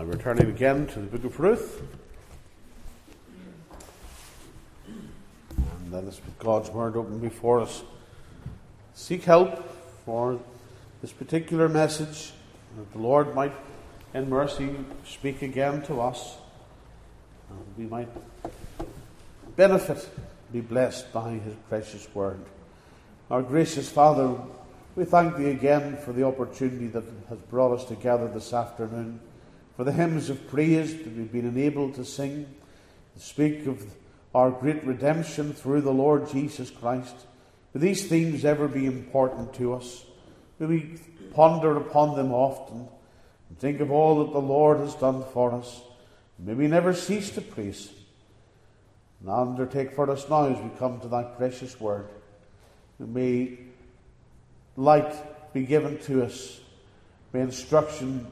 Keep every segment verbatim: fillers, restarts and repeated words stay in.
I'm returning again to the book of Ruth. And let us, with God's word open before us, seek help for this particular message, that the Lord might in mercy speak again to us, and we might benefit, be blessed by his precious word. Our gracious Father, we thank thee again for the opportunity that has brought us together this afternoon, for the hymns of praise that we've been enabled to sing, to speak of our great redemption through the Lord Jesus Christ. May these themes ever be important to us. May we ponder upon them often and think of all that the Lord has done for us. May we never cease to praise him. And undertake for us now as we come to thy precious word. May light be given to us. May instruction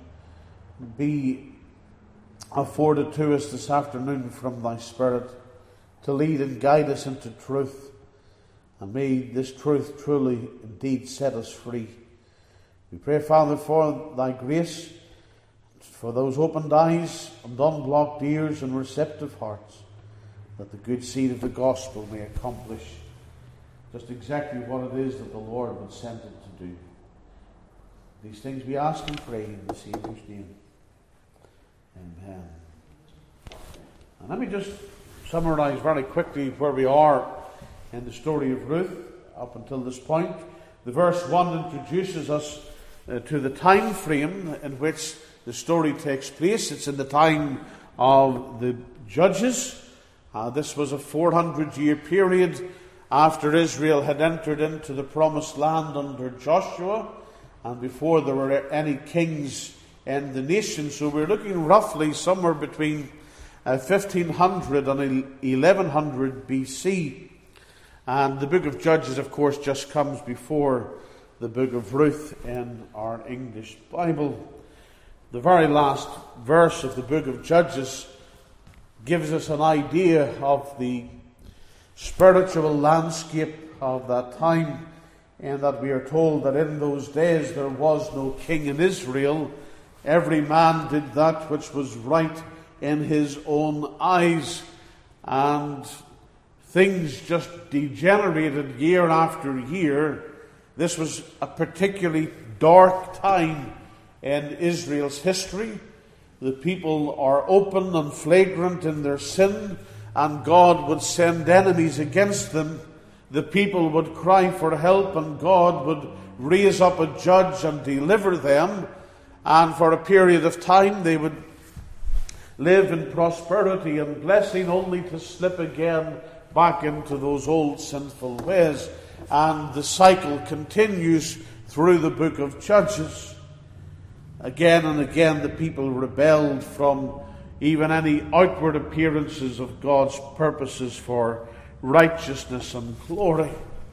be afforded to us this afternoon from thy Spirit to lead and guide us into truth. And may this truth truly indeed set us free. We pray, Father, for thy grace, for those opened eyes and unblocked ears and receptive hearts, that the good seed of the gospel may accomplish just exactly what it is that the Lord would send it to do. These things we ask and pray in the Saviour's name. Amen. And let me just summarize very quickly where we are in the story of Ruth up until this point. The verse one introduces us uh, to the time frame in which the story takes place. It's in the time of the Judges. Uh, this was a four hundred year period after Israel had entered into the promised land under Joshua, and before there were any kings in the nation. So we're looking roughly somewhere between uh, fifteen hundred and eleven hundred B C. And the book of Judges, of course, just comes before the book of Ruth in our English Bible. The very last verse of the book of Judges gives us an idea of the spiritual landscape of that time, in that we are told that in those days there was no king in Israel. Every man did that which was right in his own eyes, and things just degenerated year after year. This was a particularly dark time in Israel's history. The people are open and flagrant in their sin, and God would send enemies against them. The people would cry for help, and God would raise up a judge and deliver them. And for a period of time they would live in prosperity and blessing, only to slip again back into those old sinful ways. And the cycle continues through the book of Judges. Again and again the people rebelled from even any outward appearances of God's purposes for righteousness and glory.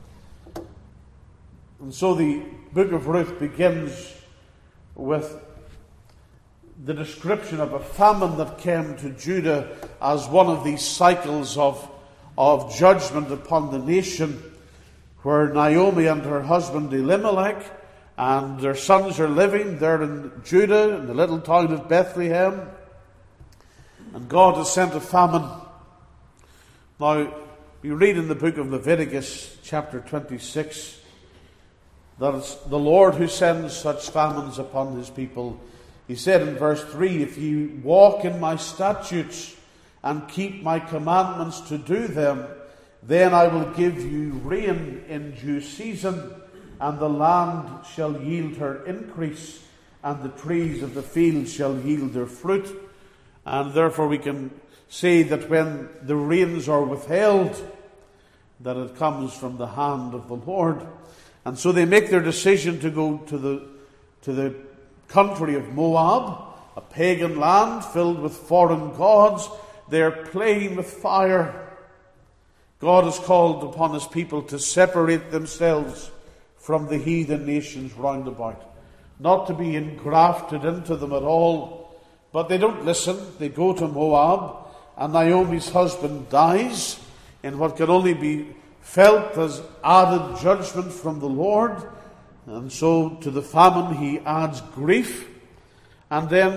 And so the book of Ruth begins with the description of a famine that came to Judah as one of these cycles of, of judgment upon the nation, where Naomi and her husband Elimelech and their sons are living there in Judah, in the little town of Bethlehem. And God has sent a famine. Now, we read in the book of Leviticus, chapter twenty-six, that it's the Lord who sends such famines upon his people. He said in verse three, "If you walk in my statutes and keep my commandments to do them, then I will give you rain in due season, and the land shall yield her increase, and the trees of the field shall yield their fruit." And therefore we can say that when the rains are withheld, that it comes from the hand of the Lord. And so they make their decision to go to the to the country of Moab, a pagan land filled with foreign gods. They're playing with fire. God has called upon his people to separate themselves from the heathen nations round about, not to be engrafted into them at all. But they don't listen. They go to Moab, and Naomi's husband dies in what can only be felt as added judgment from the Lord. And so to the famine he adds grief. And then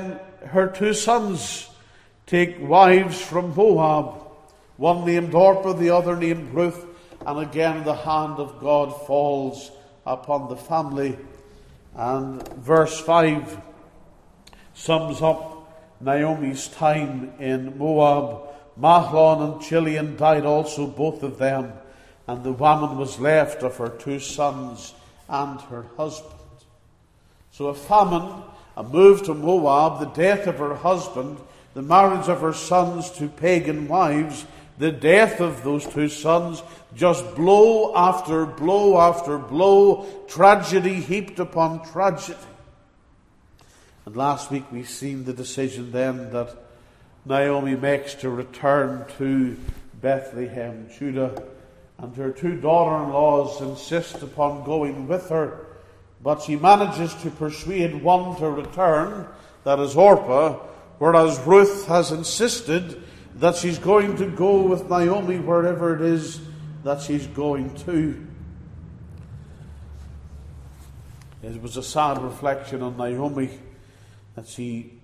her two sons take wives from Moab, one named Orpah, the other named Ruth, and again the hand of God falls upon the family. And verse five sums up Naomi's time in Moab. Mahlon and Chilion died also, both of them, and the woman was left of her two sons and her husband. So a famine, a move to Moab, the death of her husband, the marriage of her sons to pagan wives, the death of those two sons, just blow after blow after blow, tragedy heaped upon tragedy. And last week we seen the decision then that Naomi makes to return to Bethlehem, Judah, and her two daughter-in-laws insist upon going with her, but she manages to persuade one to return, that is Orpah, whereas Ruth has insisted that she's going to go with Naomi wherever it is that she's going to. It was a sad reflection on Naomi that she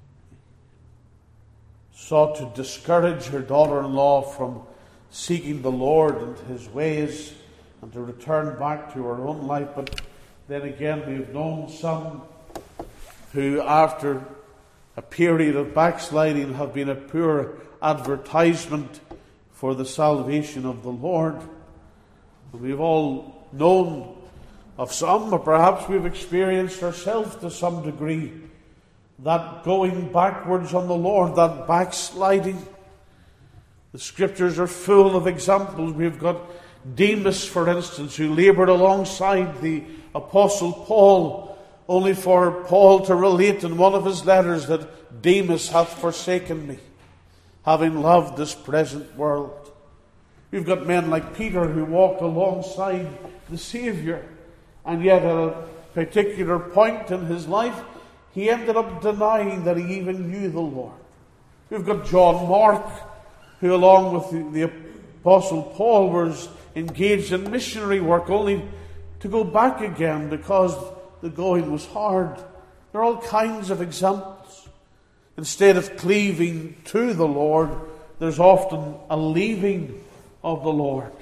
sought to discourage her daughter-in-law from seeking the Lord and His ways and to return back to her own life. But then again, we've known some who, after a period of backsliding, have been a poor advertisement for the salvation of the Lord. And we've all known of some, or perhaps we've experienced ourselves to some degree, that going backwards on the Lord, that backsliding. The Scriptures are full of examples. We've got Demas, for instance, who laboured alongside the Apostle Paul, only for Paul to relate in one of his letters that Demas hath forsaken me, having loved this present world. We've got men like Peter who walked alongside the Saviour, and yet at a particular point in his life, he ended up denying that he even knew the Lord. We've got John Mark, who along with the, the Apostle Paul was engaged in missionary work, only to go back again because the going was hard. There are all kinds of examples. Instead of cleaving to the Lord, there's often a leaving of the Lord.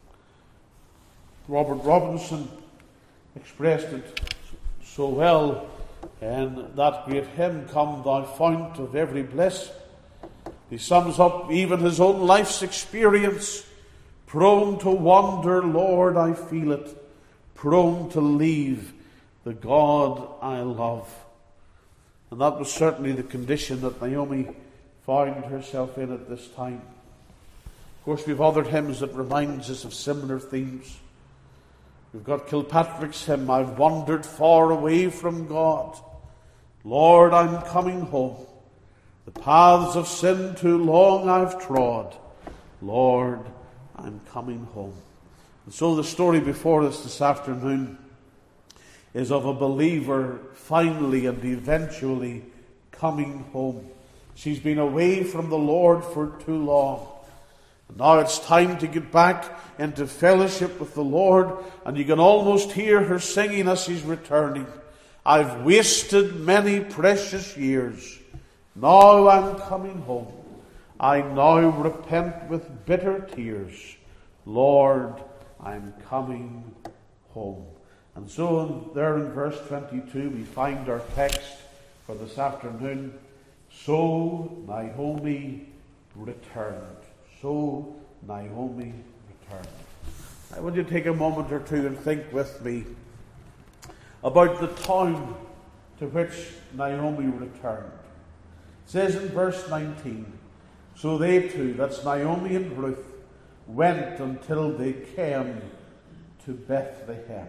Robert Robinson expressed it so well in that great hymn, Come Thou Fount of Every Bliss. He sums up even his own life's experience. Prone to wander, Lord, I feel it. Prone to leave the God I love. And that was certainly the condition that Naomi found herself in at this time. Of course, we've other hymns that reminds us of similar themes. We've got Kilpatrick's hymn, I've wandered far away from God. Lord, I'm coming home. The paths of sin too long I've trod. Lord, I'm coming home. And so the story before us this afternoon is of a believer finally and eventually coming home. She's been away from the Lord for too long. And now it's time to get back into fellowship with the Lord, and you can almost hear her singing as she's returning. I've wasted many precious years. Now I'm coming home. I now repent with bitter tears. Lord, I'm coming home. And so there in verse twenty-two we find our text for this afternoon. So Naomi returned. So Naomi returned. I want you to take a moment or two and think with me about the town to which Naomi returned. It says in verse nineteen, so they two, that's Naomi and Ruth, went until they came to Bethlehem.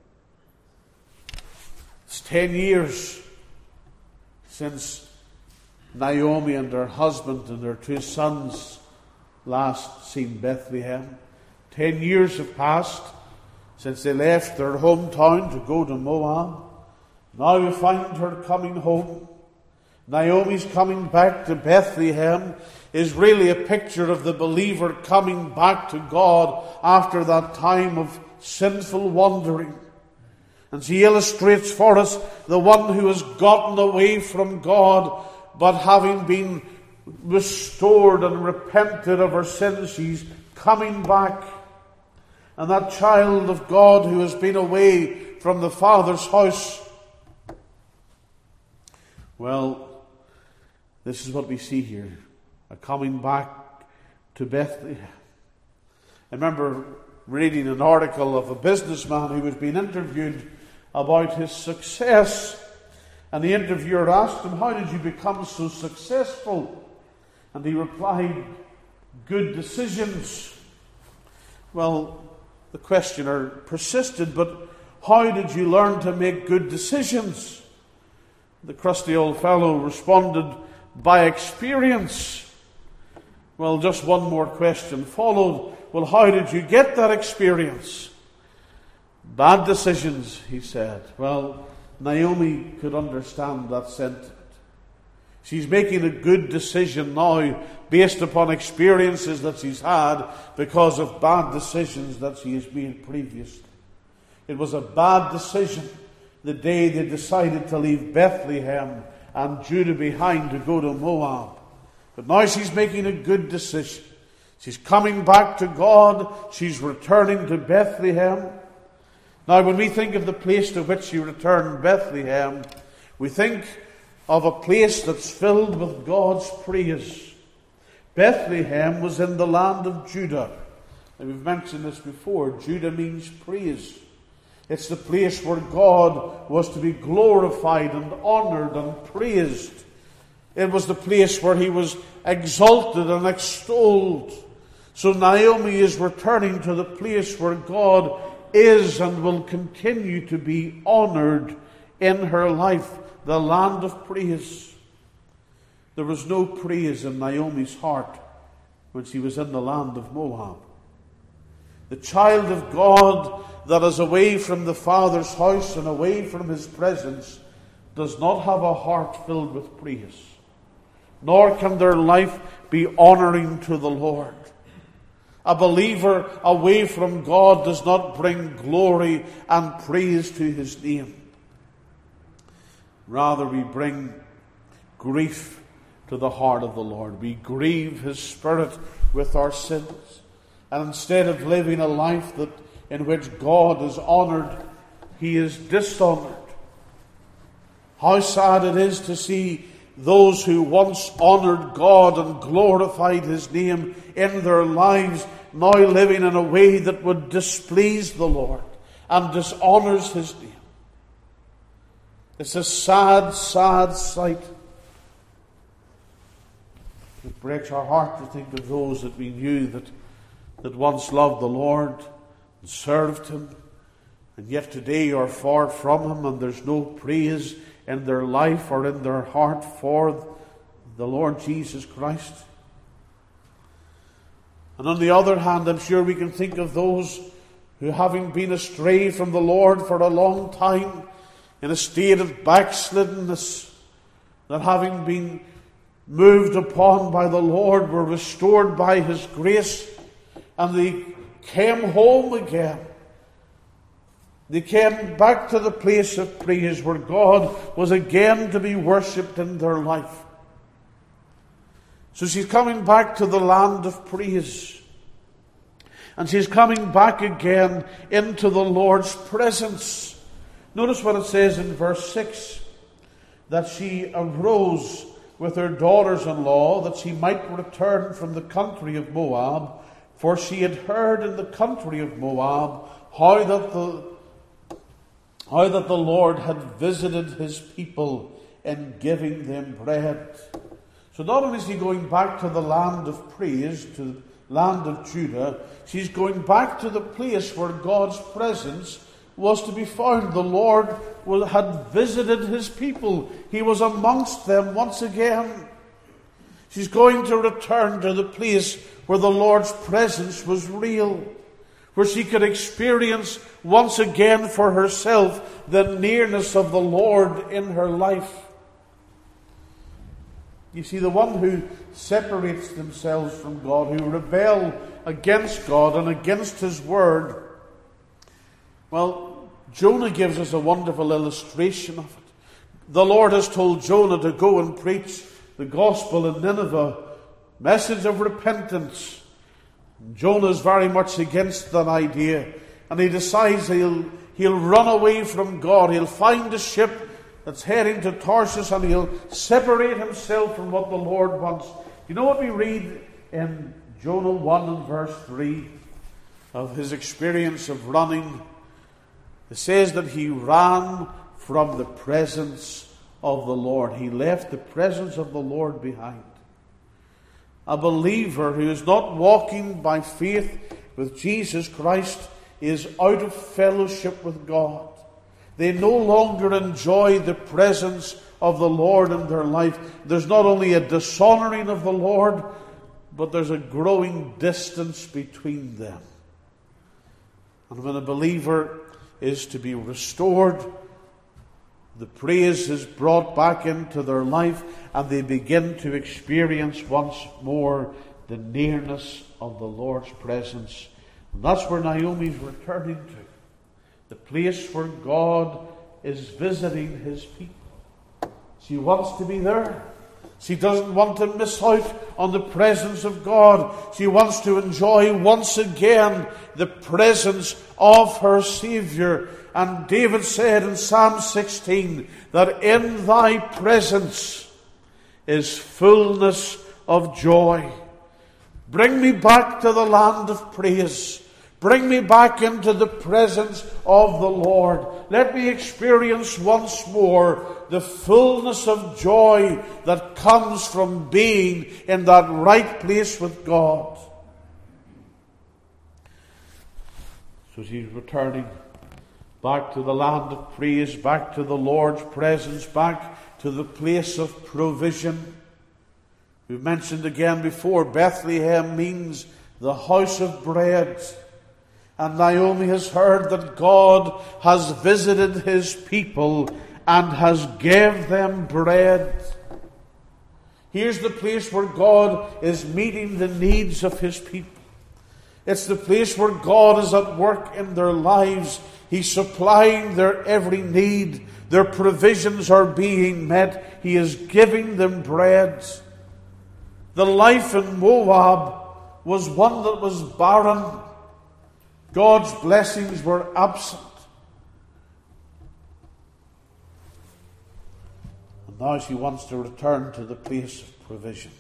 It's ten years since Naomi and her husband and her two sons last seen Bethlehem. Ten years have passed since they left their hometown to go to Moab. Now we find her coming home. Naomi's coming back to Bethlehem is really a picture of the believer coming back to God after that time of sinful wandering. And she illustrates for us the one who has gotten away from God but having been restored and repented of her sins, she's coming back. And that child of God who has been away from the Father's house, well, this is what we see here. A coming back to Bethlehem. I remember reading an article of a businessman who was being interviewed about his success. And the interviewer asked him, "How did you become so successful?" And he replied, "Good decisions." Well, the questioner persisted, "But how did you learn to make good decisions?" The crusty old fellow responded, "By experience." Well, just one more question followed. "Well, how did you get that experience?" "Bad decisions," he said. Well, Naomi could understand that sentiment. She's making a good decision now based upon experiences that she's had because of bad decisions that she has made previously. It was a bad decision the day they decided to leave Bethlehem and Judah behind to go to Moab. But now she's making a good decision. She's coming back to God. She's returning to Bethlehem. Now, when we think of the place to which she returned, Bethlehem, we think of a place that's filled with God's praise. Bethlehem was in the land of Judah. And we've mentioned this before. Judah means praise. It's the place where God was to be glorified and honored and praised. It was the place where he was exalted and extolled. So Naomi is returning to the place where God is and will continue to be honored in her life, the land of praise. There was no praise in Naomi's heart when she was in the land of Moab. The child of God that is away from the Father's house and away from his presence does not have a heart filled with praise, nor can their life be honoring to the Lord. A believer away from God does not bring glory and praise to his name. Rather, we bring grief to the heart of the Lord. We grieve his Spirit with our sins. And instead of living a life that in which God is honored, he is dishonored. How sad it is to see those who once honored God and glorified his name in their lives now living in a way that would displease the Lord and dishonors his name. It's a sad, sad sight. It breaks our heart to think of those that we knew that, that once loved the Lord and served him, and yet today are far from him, and there's no praise in their life or in their heart for the Lord Jesus Christ. And on the other hand, I'm sure we can think of those who, having been astray from the Lord for a long time, in a state of backsliddenness, that having been moved upon by the Lord, were restored by his grace, and they came home again. They came back to the place of praise where God was again to be worshipped in their life. So she's coming back to the land of praise. And she's coming back again into the Lord's presence. Notice what it says in verse six. That she arose with her daughters-in-law, that she might return from the country of Moab. For she had heard in the country of Moab how that the How that the Lord had visited his people in giving them bread. So not only is she going back to the land of praise, to the land of Judah, she's going back to the place where God's presence was to be found. The Lord had visited his people. He was amongst them once again. She's going to return to the place where the Lord's presence was real, where she could experience once again for herself the nearness of the Lord in her life. You see, the one who separates themselves from God, who rebel against God and against his word, well, Jonah gives us a wonderful illustration of it. The Lord has told Jonah to go and preach the gospel in Nineveh, message of repentance. Jonah's very much against that idea, and he decides he'll, he'll run away from God. He'll find a ship that's heading to Tarshish, and he'll separate himself from what the Lord wants. You know what we read in Jonah one and verse three of his experience of running? It says that he ran from the presence of the Lord. He left the presence of the Lord behind. A believer who is not walking by faith with Jesus Christ is out of fellowship with God. They no longer enjoy the presence of the Lord in their life. There's not only a dishonoring of the Lord, but there's a growing distance between them. And when a believer is to be restored, the praise is brought back into their life, and they begin to experience once more the nearness of the Lord's presence. And that's where Naomi's returning to. The place where God is visiting His people. She wants to be there. She doesn't want to miss out on the presence of God. She wants to enjoy once again the presence of her Saviour. And David said in Psalm sixteen that in thy presence is fullness of joy. Bring me back to the land of praise. Bring me back into the presence of the Lord. Let me experience once more the fullness of joy that comes from being in that right place with God. So she's returning back to the land of praise, back to the Lord's presence, back to the place of provision. We've mentioned again before, Bethlehem means the house of bread. And Naomi has heard that God has visited His people and has gave them bread. Here's the place where God is meeting the needs of His people. It's the place where God is at work in their lives. He's supplying their every need. Their provisions are being met. He is giving them bread. The life in Moab was one that was barren. God's blessings were absent. And now she wants to return to the place of provision.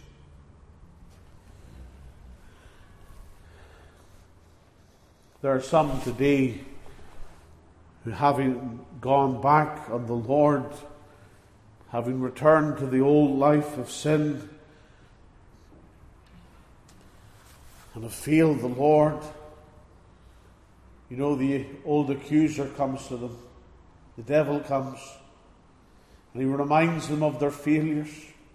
There are some today who, having gone back on the Lord, having returned to the old life of sin, and have failed the Lord, you know, the old accuser comes to them. The devil comes, and he reminds them of their failures.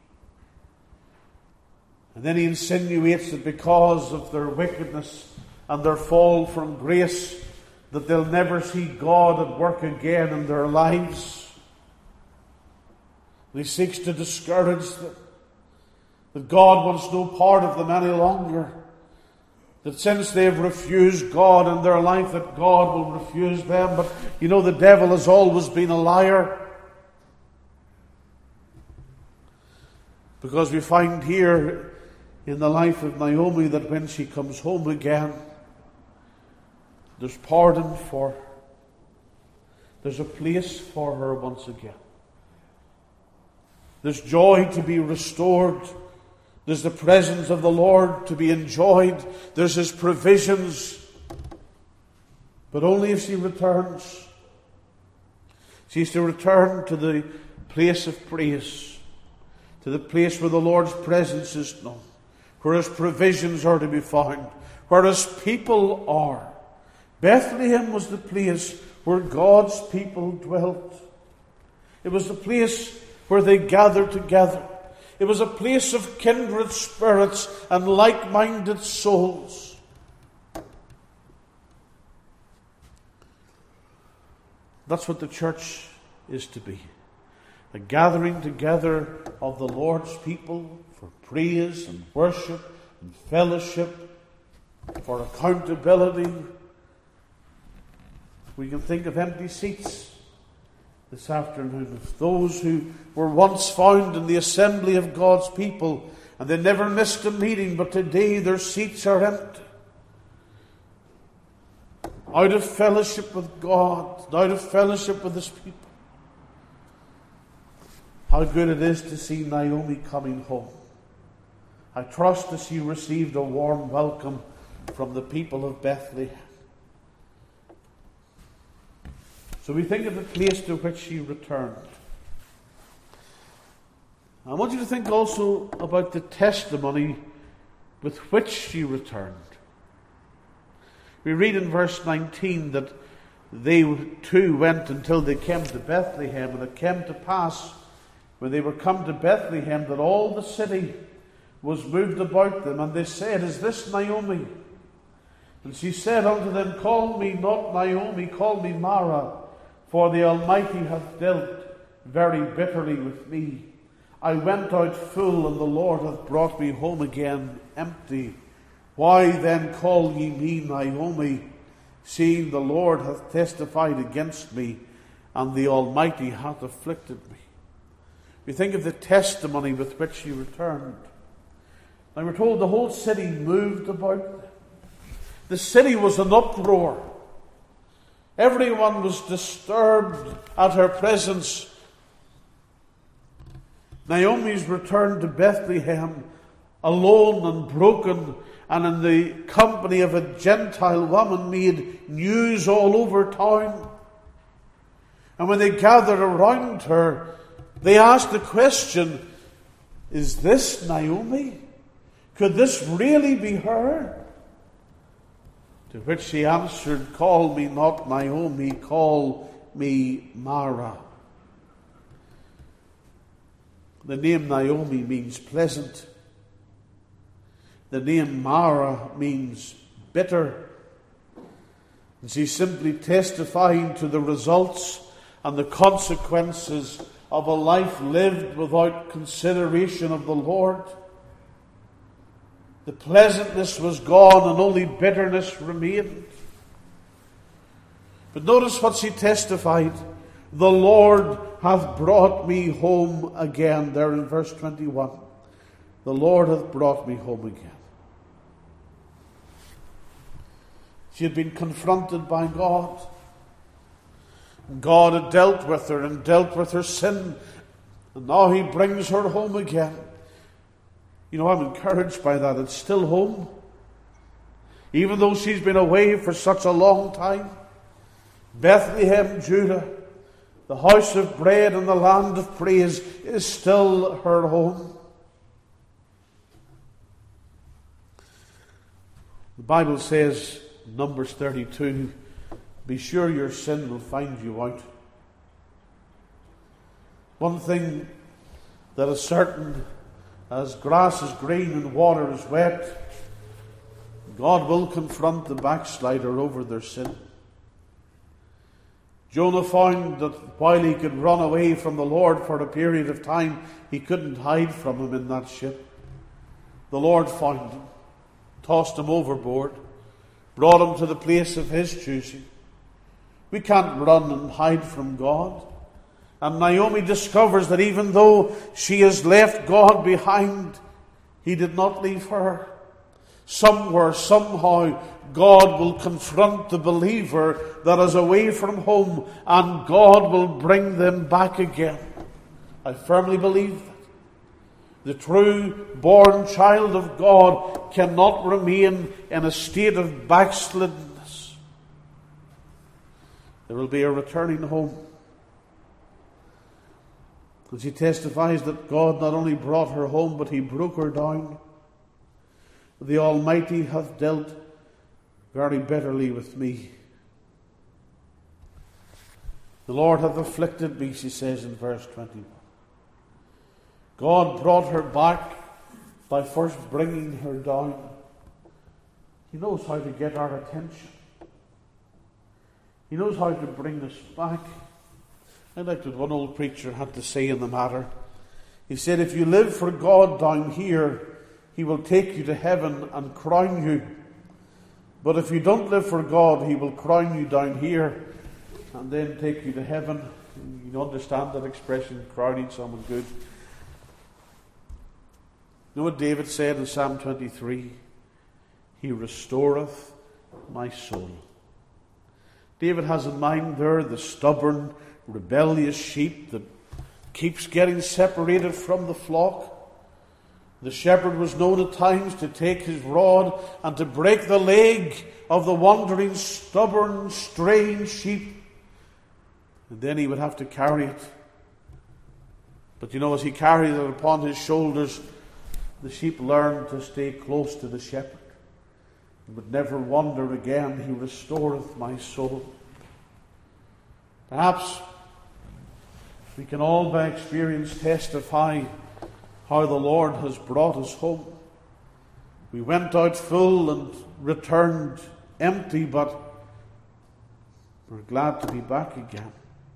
And then he insinuates that because of their wickedness and their fall from grace, that they'll never see God at work again in their lives. And he seeks to discourage them, that God wants no part of them any longer. That since they've refused God in their life, that God will refuse them. But you know, the devil has always been a liar. Because we find here in the life of Naomi that when she comes home again, there's pardon for her. There's a place for her once again. There's joy to be restored. There's the presence of the Lord to be enjoyed. There's His provisions. But only if she returns. She's to return to the place of praise. To the place where the Lord's presence is known. Where His provisions are to be found. Where His people are. Bethlehem was the place where God's people dwelt. It was the place where they gathered together. It was a place of kindred spirits and like-minded souls. That's what the church is to be. A gathering together of the Lord's people for praise and worship and fellowship, for accountability. We can think of empty seats this afternoon of those who were once found in the assembly of God's people, and they never missed a meeting, but today their seats are empty. Out of fellowship with God, out of fellowship with His people. How good it is to see Naomi coming home. I trust that she received a warm welcome from the people of Bethlehem. So we think of the place to which she returned. I want you to think also about the testimony with which she returned. We read in verse nineteen that they too went until they came to Bethlehem, and it came to pass when they were come to Bethlehem that all the city was moved about them, and they said, "Is this Naomi?" And she said unto them, "Call me not Naomi, call me Mara, for the Almighty hath dealt very bitterly with me. I went out full, and the Lord hath brought me home again empty. Why then call ye me Naomi, seeing the Lord hath testified against me, and the Almighty hath afflicted me?" We think of the testimony with which she returned. Now we're told the whole city moved about them. The city was in uproar. Everyone was disturbed at her presence. Naomi's return to Bethlehem, alone and broken, and in the company of a Gentile woman, made news all over town. And when they gathered around her, they asked the question, "Is this Naomi? Could this really be her?" To which she answered, "Call me not Naomi, call me Mara." The name Naomi means pleasant. The name Mara means bitter. And she's simply testifying to the results and the consequences of a life lived without consideration of the Lord. The pleasantness was gone and only bitterness remained. But notice what she testified. "The Lord hath brought me home again." There in verse twenty-one. The Lord hath brought me home again. She had been confronted by God. God had dealt with her and dealt with her sin. And now He brings her home again. You know, I'm encouraged by that. It's still home. Even though she's been away for such a long time. Bethlehem, Judah, the house of bread and the land of praise, is still her home. The Bible says, Numbers thirty-two, "Be sure your sin will find you out." One thing that is certain, as grass is green and water is wet, God will confront the backslider over their sin. Jonah found that while he could run away from the Lord for a period of time, he couldn't hide from Him in that ship. The Lord found him, tossed him overboard, brought him to the place of His choosing. We can't run and hide from God. And Naomi discovers that even though she has left God behind, He did not leave her. Somewhere, somehow, God will confront the believer that is away from home, and God will bring them back again. I firmly believe that. The true born child of God cannot remain in a state of backsliddenness. There will be a returning home. And she testifies that God not only brought her home, but He broke her down. "The Almighty hath dealt very bitterly with me. The Lord hath afflicted me," she says in verse twenty-one. God brought her back by first bringing her down. He knows how to get our attention. He knows how to bring us back. I like what one old preacher had to say in the matter. He said, "If you live for God down here, He will take you to heaven and crown you. But if you don't live for God, He will crown you down here and then take you to heaven You understand that expression, crowning someone good. You know what David said in Psalm twenty-three? He restoreth my soul. David has in mind there the stubborn, rebellious sheep that keeps getting separated from the flock. The shepherd was known at times to take his rod and to break the leg of the wandering, stubborn, straying sheep. And then he would have to carry it. But you know, as he carried it upon his shoulders, the sheep learned to stay close to the shepherd. And would never wander again. He restoreth my soul. Perhaps we can all by experience testify how the Lord has brought us home. We went out full and returned empty, but we're glad to be back again.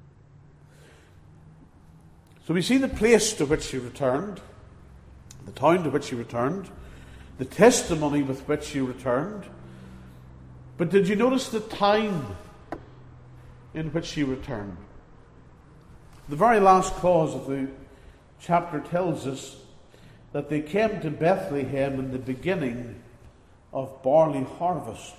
So we see the place to which he returned, the town to which he returned, the testimony with which he returned. But did you notice the time in which he returned? The very last clause of the chapter tells us that they came to Bethlehem in the beginning of barley harvest.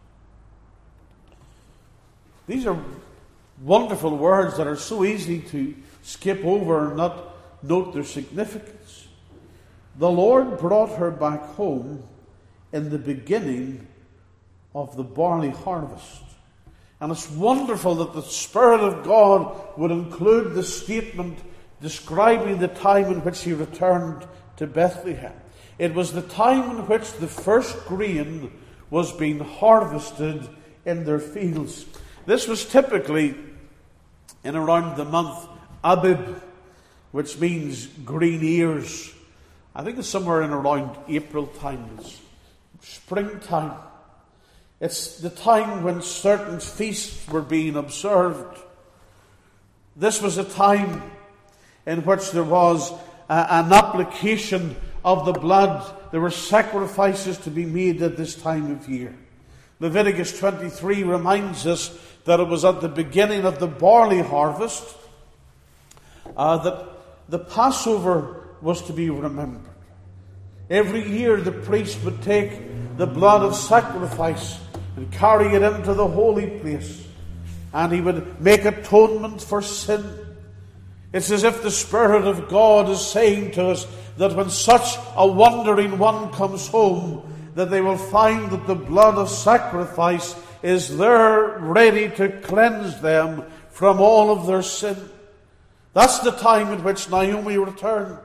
These are wonderful words that are so easy to skip over and not note their significance. The Lord brought her back home in the beginning of the barley harvest. And it's wonderful that the Spirit of God would include the statement describing the time in which he returned to Bethlehem. It was the time in which the first grain was being harvested in their fields. This was typically in around the month Abib, which means green ears. I think it's somewhere in around April time. It's springtime. It's the time when certain feasts were being observed. This was a time in which there was a, an application of the blood. There were sacrifices to be made at this time of year. Leviticus twenty-three reminds us that it was at the beginning of the barley harvest uh, that the Passover was to be remembered. Every year the priest would take the blood of sacrifice and carry it into the holy place, and he would make atonement for sin. It's as if the Spirit of God is saying to us that when such a wandering one comes home, that they will find that the blood of sacrifice is there ready to cleanse them from all of their sin. That's the time in which Naomi returned.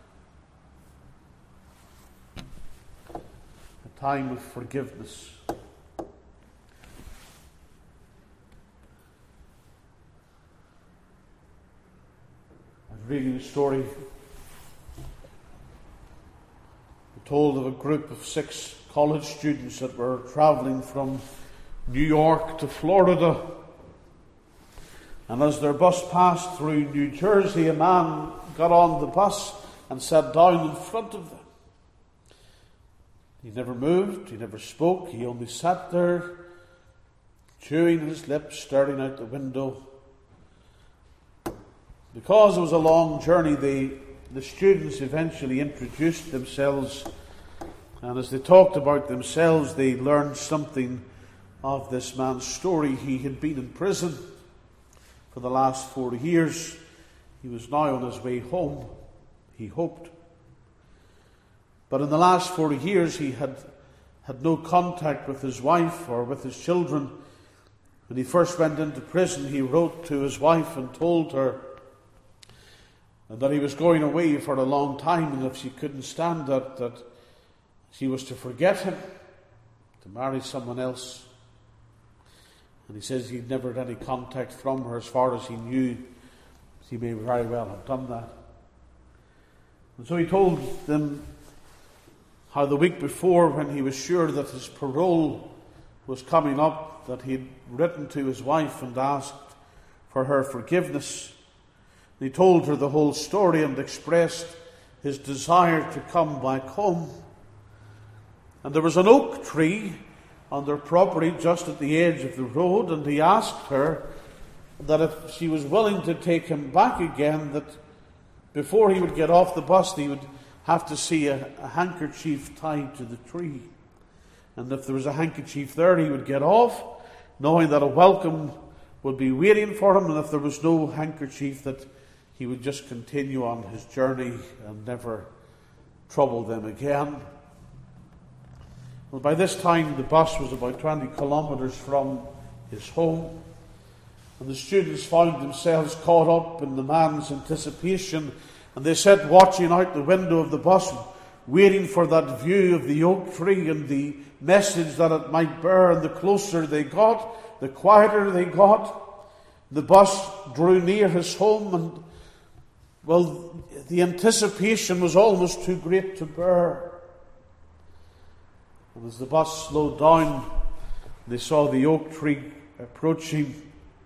A time of forgiveness. I was reading a story told of a group of six college students that were travelling from New York to Florida. And as their bus passed through New Jersey, a man got on the bus and sat down in front of them. He never moved, he never spoke, he only sat there, chewing his lips, staring out the window. Because it was a long journey, they, the students eventually introduced themselves, and as they talked about themselves, they learned something of this man's story. He had been in prison for the last four years. He was now on his way home, he hoped. But in the last four years, he had had no contact with his wife or with his children. When he first went into prison, he wrote to his wife and told her that he was going away for a long time, and if she couldn't stand that, that she was to forget him, to marry someone else. And he says he'd never had any contact from her as far as he knew. He may very well have done that. And so he told them how the week before, when he was sure that his parole was coming up, that he'd written to his wife and asked for her forgiveness. He told her the whole story and expressed his desire to come back home. And there was an oak tree on their property just at the edge of the road, and he asked her that if she was willing to take him back again, that before he would get off the bus, he would have to see a, a handkerchief tied to the tree. And if there was a handkerchief there, he would get off, knowing that a welcome would be waiting for him, and if there was no handkerchief, that he would just continue on his journey and never trouble them again. Well, by this time, the bus was about twenty kilometres from his home, and the students found themselves caught up in the man's anticipation, and they sat watching out the window of the bus, waiting for that view of the oak tree and the message that it might bear. And the closer they got, the quieter they got. The bus drew near his home, and, well, the anticipation was almost too great to bear. And as the bus slowed down, they saw the oak tree approaching.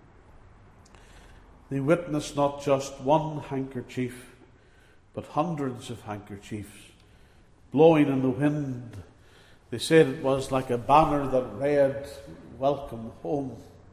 They witnessed not just one handkerchief, but hundreds of handkerchiefs blowing in the wind. They said it was like a banner that read, "Welcome home."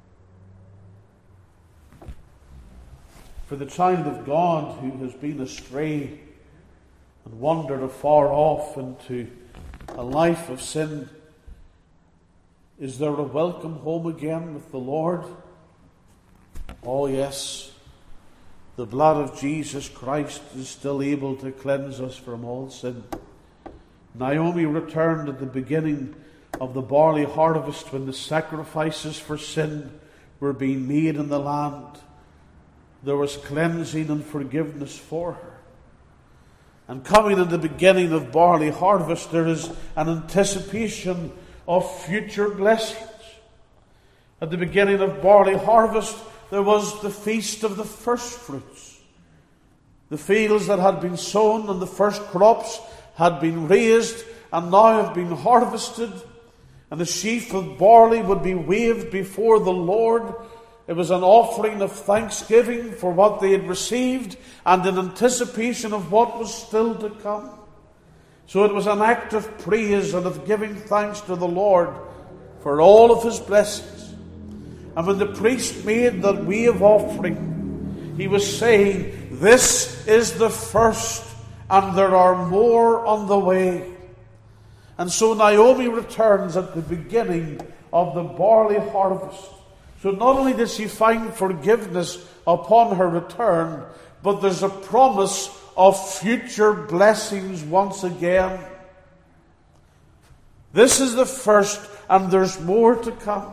For the child of God who has been astray and wandered afar off into a life of sin, is there a welcome home again with the Lord? Oh yes, the blood of Jesus Christ is still able to cleanse us from all sin. Naomi returned at the beginning of the barley harvest, when the sacrifices for sin were being made in the land. There was cleansing and forgiveness for her. And coming in the beginning of barley harvest, there is an anticipation of future blessings. At the beginning of barley harvest, there was the feast of the first fruits. The fields that had been sown and the first crops had been raised and now have been harvested, and the sheaf of barley would be waved before the Lord. It was an offering of thanksgiving for what they had received and in anticipation of what was still to come. So it was an act of praise and of giving thanks to the Lord for all of his blessings. And when the priest made that wave offering, he was saying, "This is the first, and there are more on the way." And so Naomi returns at the beginning of the barley harvest. So not only did she find forgiveness upon her return, but there's a promise of future blessings once again. This is the first, and there's more to come.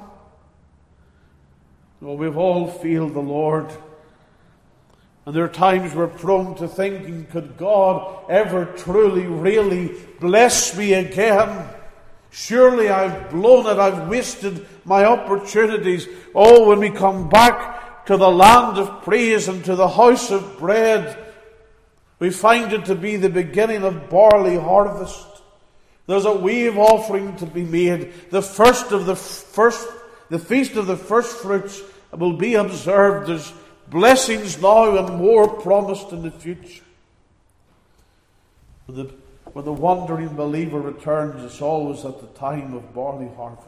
Well, we've all failed the Lord. And there are times we're prone to thinking, could God ever truly, really bless me again? Surely I've blown it, I've wasted my opportunities. Oh, when we come back to the land of praise and to the house of bread, we find it to be the beginning of barley harvest. There's a wave offering to be made. The first of the first, the feast of the first fruits will be observed. There's blessings now and more promised in the future. When the, when the wandering believer returns, it's always at the time of barley harvest.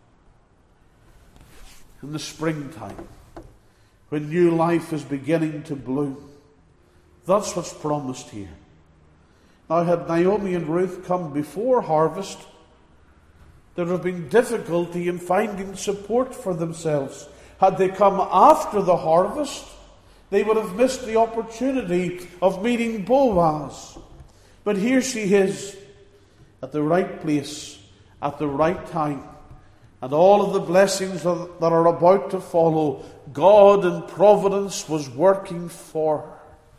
In the springtime, when new life is beginning to bloom. That's what's promised here. Now, had Naomi and Ruth come before harvest, there would have been difficulty in finding support for themselves. Had they come after the harvest, they would have missed the opportunity of meeting Boaz. But here she is, at the right place, at the right time. And all of the blessings that are about to follow, God in providence was working for her.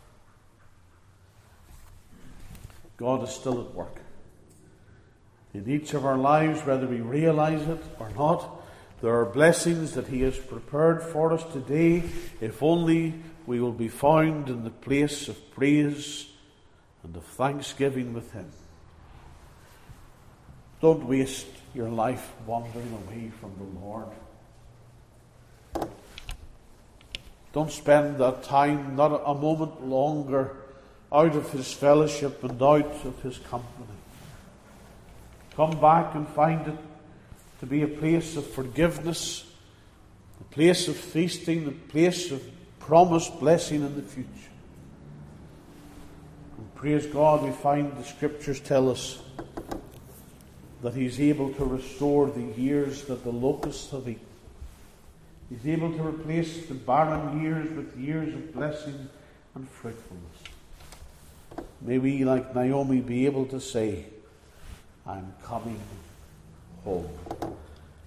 God is still at work in each of our lives, whether we realize it or not. There are blessings that he has prepared for us today, if only we will be found in the place of praise and of thanksgiving with him. Don't waste your life wandering away from the Lord. Don't spend that time, not a moment longer, out of his fellowship and out of his company. Come back and find it to be a place of forgiveness, the place of feasting, the place of promised blessing in the future. And praise God, we find the Scriptures tell us that He's able to restore the years that the locusts have eaten. He's able to replace the barren years with years of blessing and fruitfulness. May we, like Naomi, be able to say, I'm coming home.